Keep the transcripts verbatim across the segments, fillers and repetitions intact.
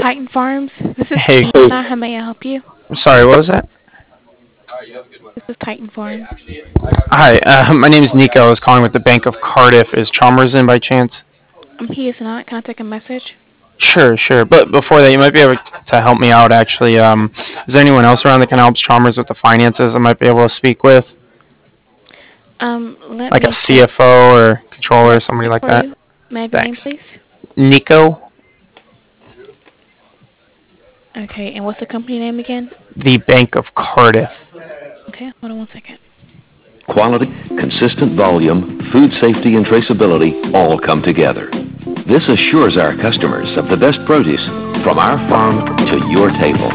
Titan Farms. This is Hey, Anna. How may I help you? sorry, what was that? This is Titan Farms. Hi, uh, my name is Nico. I was calling with the Bank of Cardiff. Is Chalmers in by chance? Um, he is not. Can I take a message? Sure, sure. But before that, you might be able to help me out, actually. Um, is there anyone else around that can help Chalmers with the finances I might be able to speak with? Um, let Like a me get C F O or controller or let me somebody check like for that? you. May I have your name, Thanks. please? Nico, Okay, and what's the company name again? the Bank of Cardiff. Okay, hold on one second. Quality, consistent volume, food safety and traceability all come together. This assures our customers of the best produce from our farm to your table.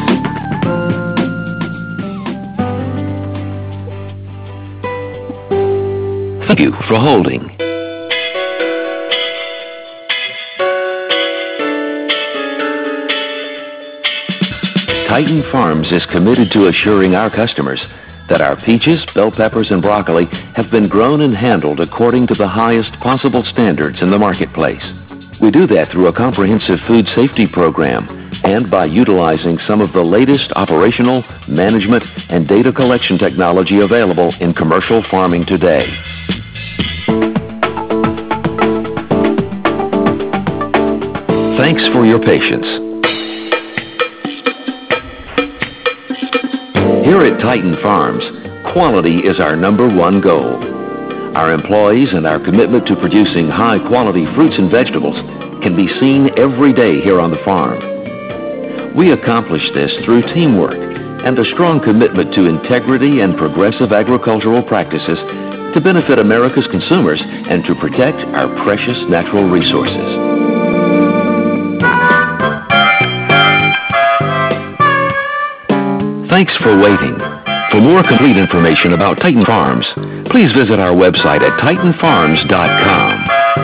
Thank you for holding. Titan Farms is committed to assuring our customers that our peaches, bell peppers, and broccoli have been grown and handled according to the highest possible standards in the marketplace. We do that through a comprehensive food safety program and by utilizing some of the latest operational, management, and data collection technology available in commercial farming today. Thanks for your patience. Here at Titan Farms, quality is our number one goal. Our employees and our commitment to producing high-quality fruits and vegetables can be seen every day here on the farm. We accomplish this through teamwork and a strong commitment to integrity and progressive agricultural practices to benefit America's consumers and to protect our precious natural resources. Thanks for waiting. For more complete information about Titan Farms, please visit our website at titan farms dot com.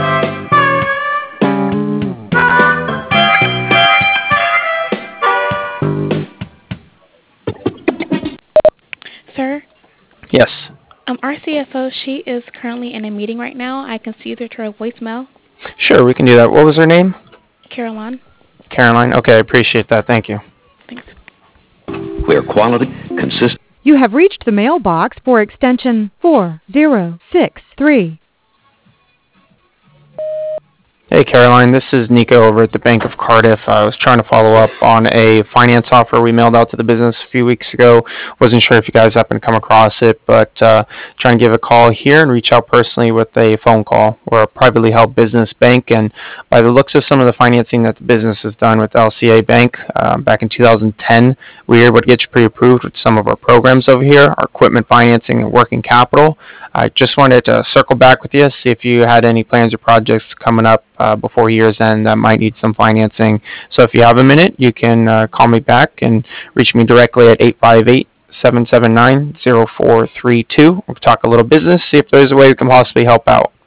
Sir, Yes. um, our C F O, she is currently in a meeting right now. I can see through to her voicemail. Sure, we can do that. What was her name? Caroline. Caroline. Okay, I appreciate that. Thank you. Thanks. Where quality, consistent. You have reached the mailbox for extension four zero six three. Hey Caroline, this is Nico over at the Bank of Cardiff. I was trying to follow up on a finance offer we mailed out to the business a few weeks ago. Wasn't sure if you guys happen to come across it, but uh, trying to give a call here and reach out personally with a phone call. We're a privately held business bank, and by the looks of some of the financing that the business has done with L C A Bank uh, back in two thousand ten, we were able to get you pre-approved with some of our programs over here, our equipment financing and working capital. I just wanted to circle back with you, see if you had any plans or projects coming up uh, before year's end that might need some financing. So if you have a minute, you can uh, call me back and reach me directly at eight five eight, seven seven nine, zero four three two. We'll talk a little business, see if there's a way we can possibly help out.